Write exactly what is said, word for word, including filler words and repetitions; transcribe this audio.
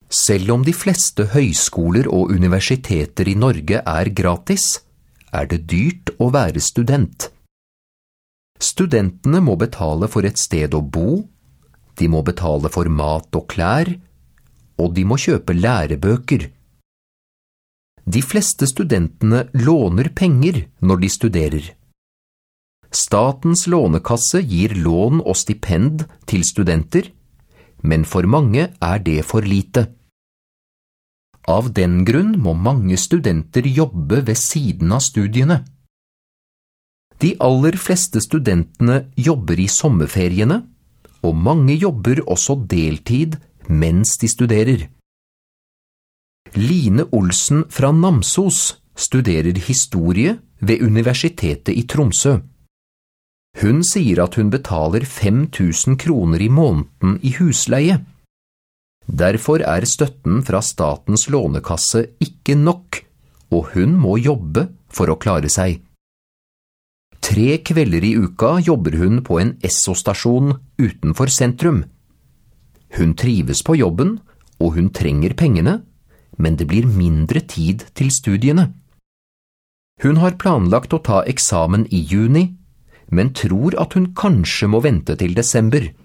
Selv om de fleste høyskoler og universiteter i Norge er gratis, er det dyrt å være student. Studentene må betale for et sted å bo, de må betale for mat og klær, og de må kjøpe lærebøker. De fleste studentene låner penger når de studerer. Statens lånekasse gir lån og stipend til studenter, men for mange er det for lite. Av den grunn må mange studenter jobbe ved siden av studiene. De aller fleste studentene jobber i sommerferiene, og mange jobber også deltid mens de studerer. Line Olsen fra Namsos studerer historie ved Universitetet i Tromsø. Hun sier at hun betaler fem tusen kroner i måneden i husleie. Derfor er støtten fra statens lånekasse ikke nok, og hun må jobbe for å klare seg. Tre kvelder i uka jobber hun på en Esso-stasjon utenfor sentrum. Hun trives på jobben, og hun trenger pengene, men det blir mindre tid til studiene. Hun har planlagt å ta eksamen i juni, men tror at hun kanskje må vente til desember.